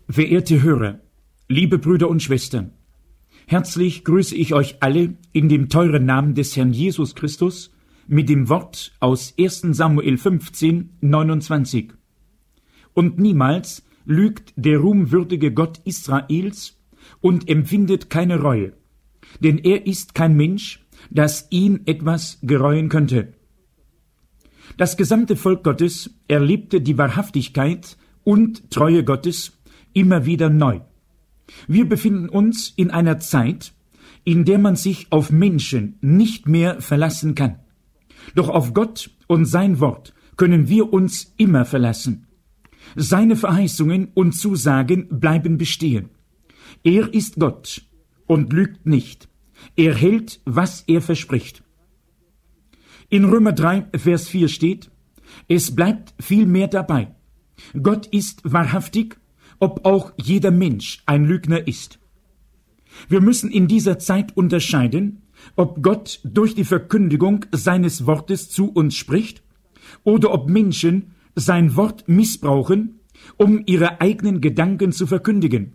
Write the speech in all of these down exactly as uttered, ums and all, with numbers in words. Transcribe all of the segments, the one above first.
Verehrte Hörer, liebe Brüder und Schwestern, herzlich grüße ich euch alle in dem teuren Namen des Herrn Jesus Christus mit dem Wort aus ersten Samuel fünfzehn, neunundzwanzig. Und niemals lügt der ruhmwürdige Gott Israels und empfindet keine Reue, denn er ist kein Mensch, dass ihn etwas gereuen könnte. Das gesamte Volk Gottes erlebte die Wahrhaftigkeit und Treue Gottes immer wieder neu. Wir befinden uns in einer Zeit, in der man sich auf Menschen nicht mehr verlassen kann. Doch auf Gott und sein Wort können wir uns immer verlassen. Seine Verheißungen und Zusagen bleiben bestehen. Er ist Gott und lügt nicht. Er hält, was er verspricht. In Römer drei, Vers vier steht, es bleibt vielmehr dabei. Gott ist wahrhaftig, ob auch jeder Mensch ein Lügner ist. Wir müssen in dieser Zeit unterscheiden, ob Gott durch die Verkündigung seines Wortes zu uns spricht oder ob Menschen sein Wort missbrauchen, um ihre eigenen Gedanken zu verkündigen.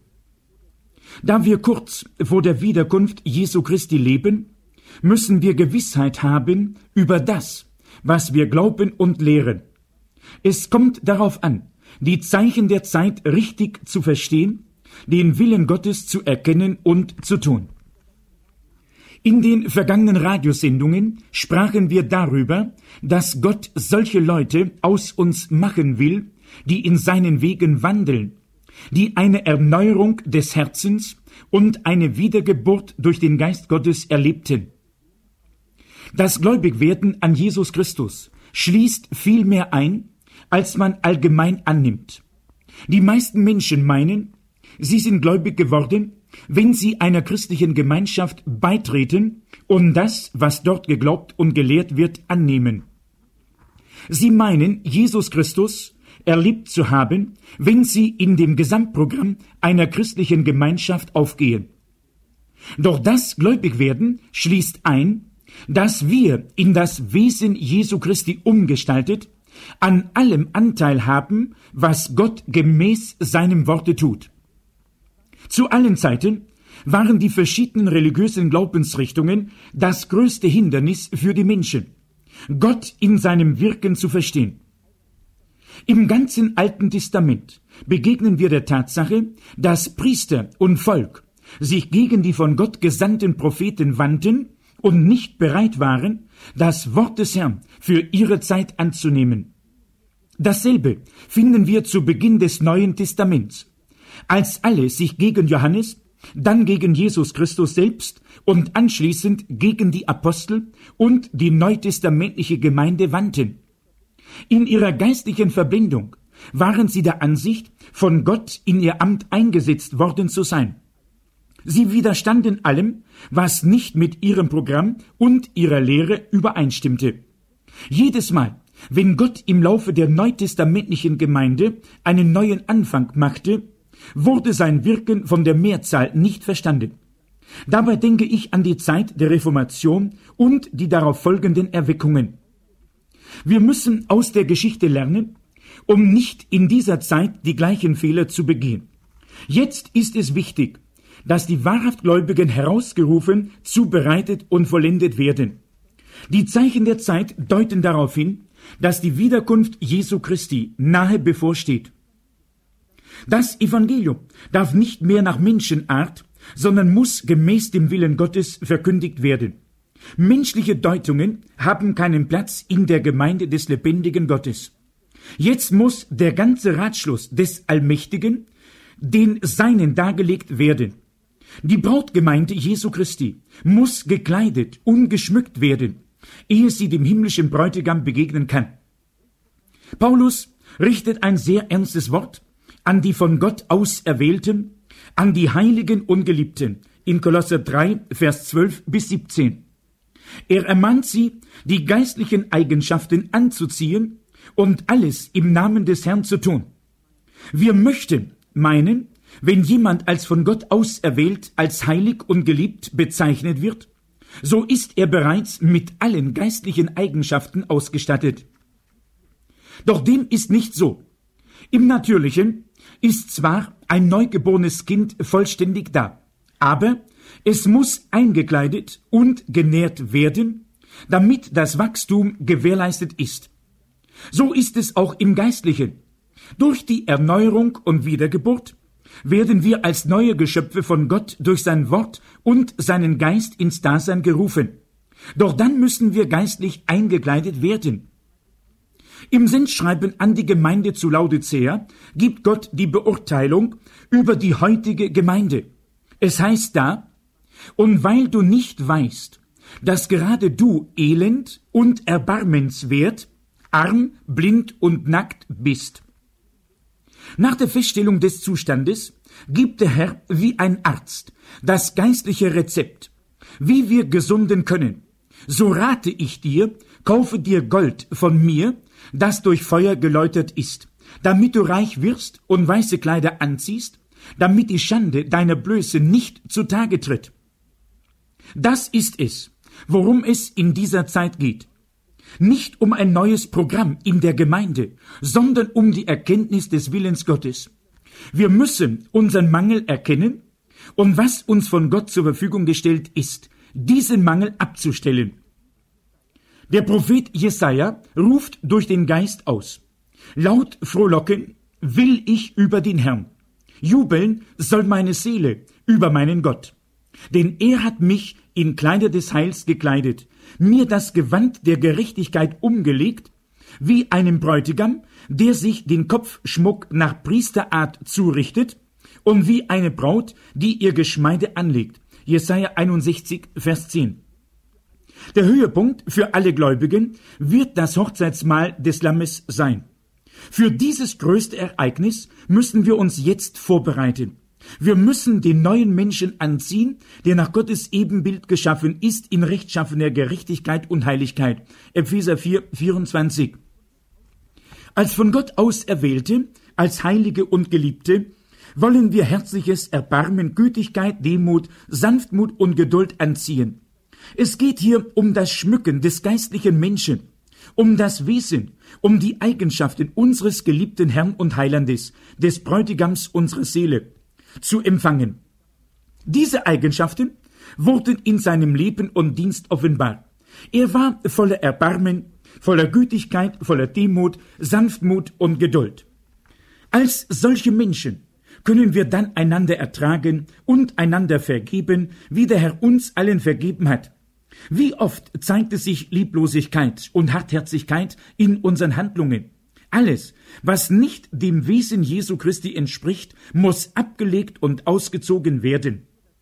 Da wir kurz vor der Wiederkunft Jesu Christi leben, müssen wir Gewissheit haben über das, was wir glauben und lehren. Es kommt darauf an, die Zeichen der Zeit richtig zu verstehen, den Willen Gottes zu erkennen und zu tun. In den vergangenen Radiosendungen sprachen wir darüber, dass Gott solche Leute aus uns machen will, die in seinen Wegen wandeln, die eine Erneuerung des Herzens und eine Wiedergeburt durch den Geist Gottes erlebten. Das Gläubigwerden an Jesus Christus schließt viel mehr ein, als man allgemein annimmt. Die meisten Menschen meinen, sie sind gläubig geworden, wenn sie einer christlichen Gemeinschaft beitreten und das, was dort geglaubt und gelehrt wird, annehmen. Sie meinen, Jesus Christus erlebt zu haben, wenn sie in dem Gesamtprogramm einer christlichen Gemeinschaft aufgehen. Doch das Gläubigwerden schließt ein, dass wir in das Wesen Jesu Christi umgestaltet an allem Anteil haben, was Gott gemäß seinem Worte tut. Zu allen Zeiten waren die verschiedenen religiösen Glaubensrichtungen das größte Hindernis für die Menschen, Gott in seinem Wirken zu verstehen. Im ganzen Alten Testament begegnen wir der Tatsache, dass Priester und Volk sich gegen die von Gott gesandten Propheten wandten und nicht bereit waren, das Wort des Herrn für ihre Zeit anzunehmen. Dasselbe finden wir zu Beginn des Neuen Testaments, als alle sich gegen Johannes, dann gegen Jesus Christus selbst und anschließend gegen die Apostel und die neutestamentliche Gemeinde wandten. In ihrer geistlichen Verblendung waren sie der Ansicht, von Gott in ihr Amt eingesetzt worden zu sein. Sie widerstanden allem, was nicht mit ihrem Programm und ihrer Lehre übereinstimmte. Jedes Mal, wenn Gott im Laufe der neutestamentlichen Gemeinde einen neuen Anfang machte, wurde sein Wirken von der Mehrzahl nicht verstanden. Dabei denke ich an die Zeit der Reformation und die darauf folgenden Erweckungen. Wir müssen aus der Geschichte lernen, um nicht in dieser Zeit die gleichen Fehler zu begehen. Jetzt ist es wichtig, dass die wahrhaft Gläubigen herausgerufen, zubereitet und vollendet werden. Die Zeichen der Zeit deuten darauf hin, dass die Wiederkunft Jesu Christi nahe bevorsteht. Das Evangelium darf nicht mehr nach Menschenart, sondern muss gemäß dem Willen Gottes verkündigt werden. Menschliche Deutungen haben keinen Platz in der Gemeinde des lebendigen Gottes. Jetzt muss der ganze Ratschluss des Allmächtigen den Seinen dargelegt werden. Die Brautgemeinde Jesu Christi muss gekleidet und geschmückt werden, ehe sie dem himmlischen Bräutigam begegnen kann. Paulus richtet ein sehr ernstes Wort an die von Gott Auserwählten, an die Heiligen und Geliebten, in Kolosser drei, Vers zwölf bis siebzehn. Er ermahnt sie, die geistlichen Eigenschaften anzuziehen und alles im Namen des Herrn zu tun. Wir möchten meinen, wenn jemand als von Gott auserwählt, als heilig und geliebt bezeichnet wird, so ist er bereits mit allen geistlichen Eigenschaften ausgestattet. Doch dem ist nicht so. Im Natürlichen ist zwar ein neugeborenes Kind vollständig da. Aber es muss eingekleidet und genährt werden, damit das Wachstum gewährleistet ist. So ist es auch im Geistlichen. Durch die Erneuerung und Wiedergeburt werden wir als neue Geschöpfe von Gott durch sein Wort und seinen Geist ins Dasein gerufen. Doch dann müssen wir geistlich eingekleidet werden. Im Sendschreiben an die Gemeinde zu Laodicea gibt Gott die Beurteilung über die heutige Gemeinde. Es heißt da: Und weil du nicht weißt, dass gerade du elend und erbarmenswert, arm, blind und nackt bist. Nach der Feststellung des Zustandes gibt der Herr wie ein Arzt das geistliche Rezept, wie wir gesunden können. So rate ich dir, kaufe dir Gold von mir, das durch Feuer geläutert ist, damit du reich wirst und weiße Kleider anziehst, damit die Schande deiner Blöße nicht zutage tritt. Das ist es, worum es in dieser Zeit geht. Nicht um ein neues Programm in der Gemeinde, sondern um die Erkenntnis des Willens Gottes. Wir müssen unseren Mangel erkennen und was uns von Gott zur Verfügung gestellt ist, diesen Mangel abzustellen. Der Prophet Jesaja ruft durch den Geist aus: Laut frohlocken will ich über den Herrn. Jubeln soll meine Seele über meinen Gott. Denn er hat mich in Kleider des Heils gekleidet, mir das Gewand der Gerechtigkeit umgelegt, wie einem Bräutigam, der sich den Kopfschmuck nach Priesterart zurichtet, und wie eine Braut, die ihr Geschmeide anlegt. Jesaja einundsechzig, Vers zehn. Der Höhepunkt für alle Gläubigen wird das Hochzeitsmahl des Lammes sein. Für dieses größte Ereignis müssen wir uns jetzt vorbereiten. Wir müssen den neuen Menschen anziehen, der nach Gottes Ebenbild geschaffen ist, in rechtschaffener Gerechtigkeit und Heiligkeit. Epheser vier, vierundzwanzig. Als von Gott Auserwählte, als Heilige und Geliebte, wollen wir herzliches Erbarmen, Gütigkeit, Demut, Sanftmut und Geduld anziehen. Es geht hier um das Schmücken des geistlichen Menschen, um das Wesen, um die Eigenschaften unseres geliebten Herrn und Heilandes, des Bräutigams unserer Seele, zu empfangen. Diese Eigenschaften wurden in seinem Leben und Dienst offenbar. Er war voller Erbarmen, voller Gütigkeit, voller Demut, Sanftmut und Geduld. Als solche Menschen können wir dann einander ertragen und einander vergeben, wie der Herr uns allen vergeben hat. Wie oft zeigte sich Lieblosigkeit und Hartherzigkeit in unseren Handlungen? Alles, was nicht dem Wesen Jesu Christi entspricht, muss abgelegt und ausgezogen werden.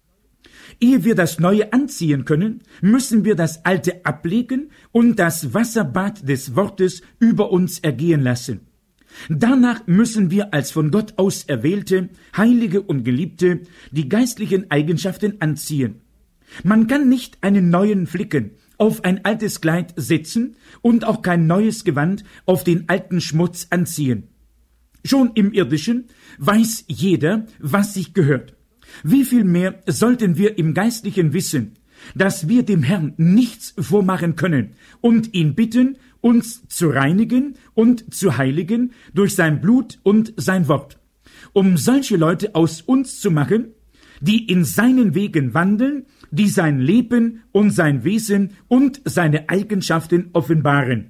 Ehe wir das Neue anziehen können, müssen wir das Alte ablegen und das Wasserbad des Wortes über uns ergehen lassen. Danach müssen wir als von Gott auserwählte, Heilige und Geliebte die geistlichen Eigenschaften anziehen. Man kann nicht einen neuen Flicken auf ein altes Kleid setzen und auch kein neues Gewand auf den alten Schmutz anziehen. Schon im Irdischen weiß jeder, was sich gehört. Wie viel mehr sollten wir im Geistlichen wissen, dass wir dem Herrn nichts vormachen können und ihn bitten, uns zu reinigen und zu heiligen durch sein Blut und sein Wort, um solche Leute aus uns zu machen, die in seinen Wegen wandeln, die sein Leben und sein Wesen und seine Eigenschaften offenbaren.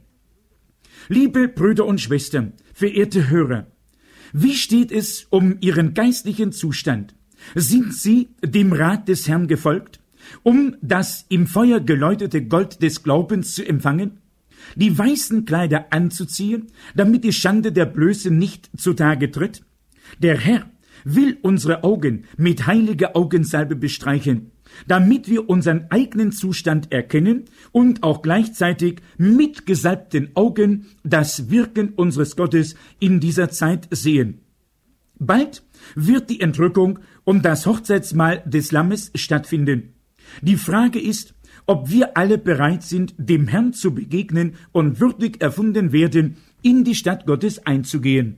Liebe Brüder und Schwestern, verehrte Hörer, wie steht es um Ihren geistlichen Zustand? Sind Sie dem Rat des Herrn gefolgt, um das im Feuer geläuterte Gold des Glaubens zu empfangen, die weißen Kleider anzuziehen, damit die Schande der Blöße nicht zutage tritt? Der Herr will unsere Augen mit heiliger Augensalbe bestreichen, damit wir unseren eigenen Zustand erkennen und auch gleichzeitig mit gesalbten Augen das Wirken unseres Gottes in dieser Zeit sehen. Bald wird die Entrückung und das Hochzeitsmahl des Lammes stattfinden. Die Frage ist, ob wir alle bereit sind, dem Herrn zu begegnen und würdig erfunden werden, in die Stadt Gottes einzugehen.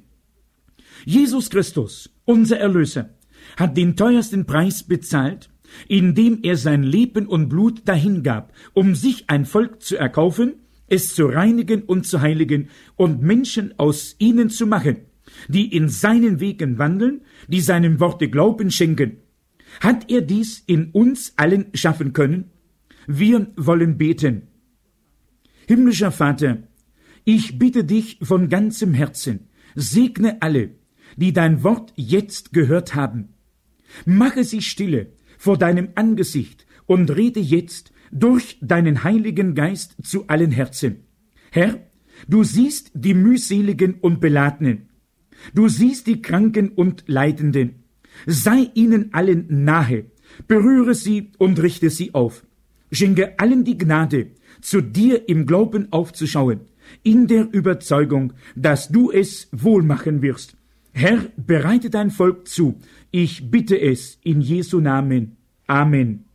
Jesus Christus, unser Erlöser, hat den teuersten Preis bezahlt, indem er sein Leben und Blut dahingab, um sich ein Volk zu erkaufen, es zu reinigen und zu heiligen und Menschen aus ihnen zu machen, die in seinen Wegen wandeln, die seinem Worte Glauben schenken. Hat er dies in uns allen schaffen können? Wir wollen beten. Himmlischer Vater, ich bitte dich von ganzem Herzen, segne alle, die dein Wort jetzt gehört haben. Mache sie stille vor deinem Angesicht und rede jetzt durch deinen Heiligen Geist zu allen Herzen. Herr, du siehst die mühseligen und Beladenen. Du siehst die Kranken und Leidenden. Sei ihnen allen nahe, berühre sie und richte sie auf. Schenke allen die Gnade, zu dir im Glauben aufzuschauen, in der Überzeugung, dass du es wohl machen wirst. Herr, bereite dein Volk zu. Ich bitte es in Jesu Namen. Amen.